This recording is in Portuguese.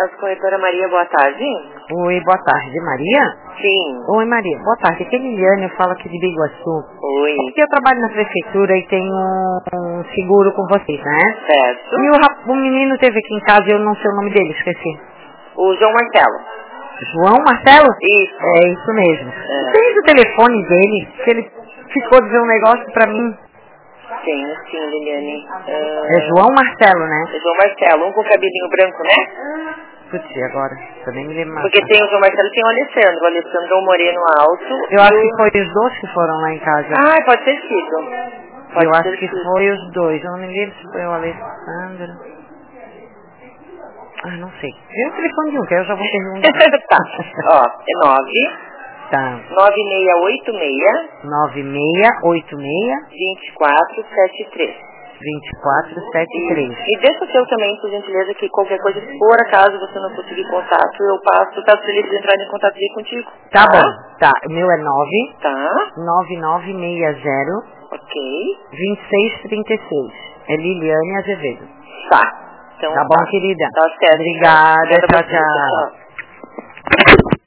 As corretora Maria, boa tarde. Oi, boa tarde, Maria? Sim. Oi, Maria, boa tarde. Aqui é Liliane, eu falo aqui de Biguaçu. Oi. Aqui eu trabalho na prefeitura e tenho um seguro com vocês, né? Certo. E o menino teve aqui em casa e eu não sei o nome dele, esqueci. O João Marcelo. João Marcelo? Isso. É isso mesmo. É. Tem o telefone dele, que ele ficou de ver um negócio pra mim. Sim, Liliane. É João Marcelo, né? É João Marcelo, um com cabelinho branco, né? Putz, e agora? Eu nem me lembro mais. Porque tem o João Marcelo e tem o Alessandro. O Alessandro é um moreno alto. Eu acho que foi os dois que foram lá em casa. Ah, pode ter sido. Eu acho que foi os dois. Eu não me lembro se foi o Alessandro. Ah, não sei. Vê o telefone de um, que eu já vou perguntar. Tá. Ó, é 9 Tá. 9686 9686 2473. 2473. E deixa o seu também, por gentileza, que qualquer coisa, se por acaso você não conseguir contato, eu passo, caso eles entrarem em contato contigo. Tá bom. Tá. O meu é 9 Tá. 9960 Ok. 2636. É Liliane Azevedo. Tá. Então, Tá bom, querida? Tá certo. Obrigada. Então. Tchau, Obrigada a você. tchau. Tchau.